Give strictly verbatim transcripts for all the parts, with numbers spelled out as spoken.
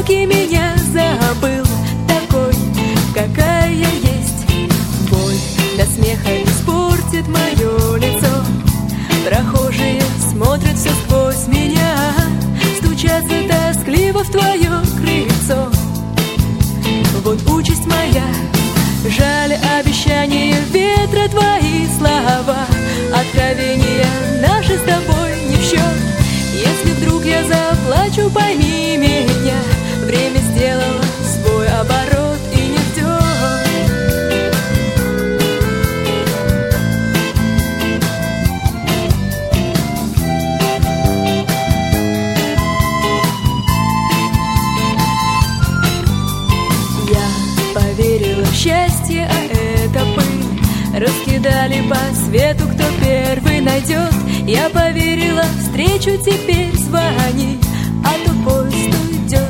жестокий меня забыл, такой, какая я есть. Боль до смеха испортит мое лицо. Прохожие смотрят все сквозь меня, стучатся тоскливо в твое крыльцо. Вот участь моя, жаль обещания ветра, твои слова, откровения наши с тобой не в счет. Если вдруг я заплачу, пойми меня, время сделало свой оборот и не ждет. Я поверила в счастье, а это пыль. Раскидали по свету, кто первый найдет. Я поверила, встречу теперь звони, а то поезд уйдет.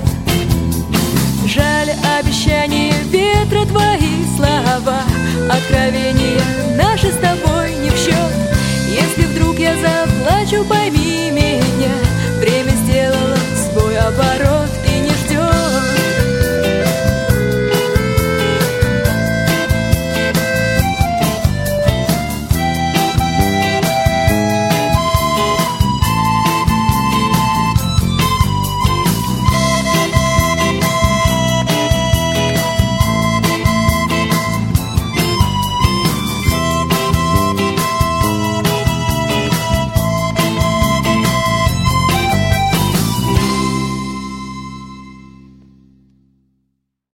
Жаль обещания ветра, твои слова, откровения